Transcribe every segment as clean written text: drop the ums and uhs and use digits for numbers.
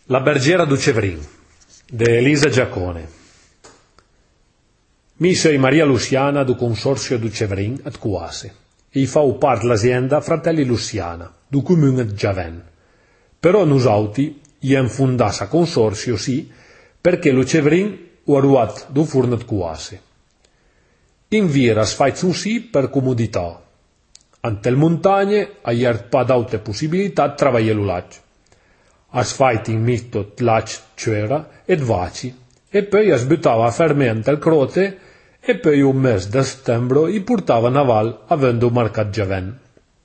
La bergera du Cevrin, de Elisa Giacone. Mi sei Maria Luciana du Consorzio du Cevrin at Cuase, e fau part l'azienda Fratelli Luciana, du Comune de Giaven. Però nusauti iem fundà sa consorzio sì, perché lo Cevrin o aruat du Furno de Cuase. In vira sfaizun sì per comodità. Ante le montagne aier pa d'aute possibilità de travagliare l'ulac. As fait in mitto tlac c'era ed vaci, e poi as buttava fermento il crote, e poi un mese de settembre i portava naval avendo marcat Giaven.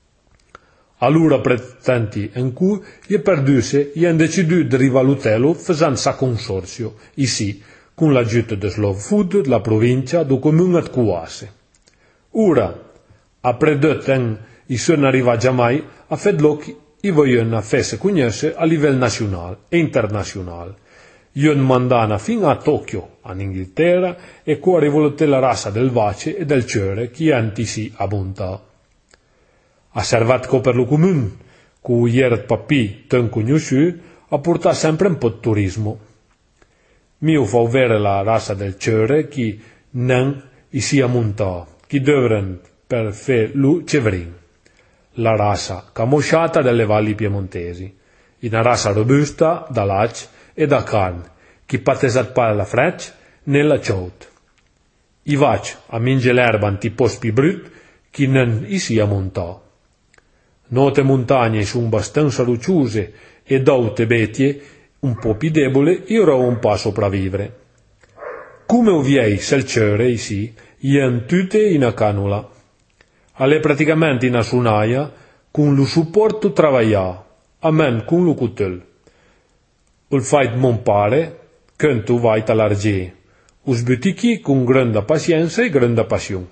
Allora pretenti en cui gli perduse gli han deciduto di rivalutelo facendo sa consorzio, ici, con l'aiuto de Slow Food, la provincia, do comune de Cuase. Ora, après 2 ans, i sono arrivati mai a fedloc i vogliono fesse conoscere a livello nazionale e internazionale. Io mandana fino a Tokyo, in Inghilterra, e qua rivolute la razza del vace e del ciore che antisi a bontà. Ha servato per lo comune, cui ieri papì ten conosciuto, a portare sempre un po' di turismo. Mio fa avere la razza del ciore che non sia montà, che dovranno per fare lo Cevrin. La razza camosciata delle valli piemontesi, una razza robusta da lac e da carne, che patesat pa la freccia nella ciaut. I vac a minge l'erba antipos pi brut, che non sia montà. Note montagne sono abbastanza rocciose e d'aute betie un po' più debole e ora un po' a sopravvivere. Come oviei selciore ici, ien tutte in a canula. Alle praticamente in sunaia con lo supporto travaglià, a men con lo cutel. Il fait mon pare, che tu vai talargé, us butichi con grande pazienza e grande passione.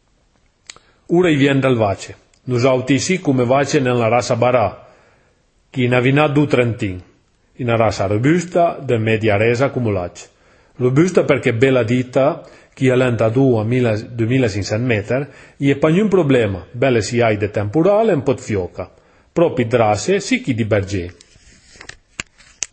Ora viene dal vace, nos autici come vace nella razza barà, che in avina du trentin, una razza robusta de media resa accumulac. Robusta perché bella dita, che allenta a 2500 metri, e pa un problema, belle si hai de temporale e un po' di fioca, proprio drasse sì chi di berger.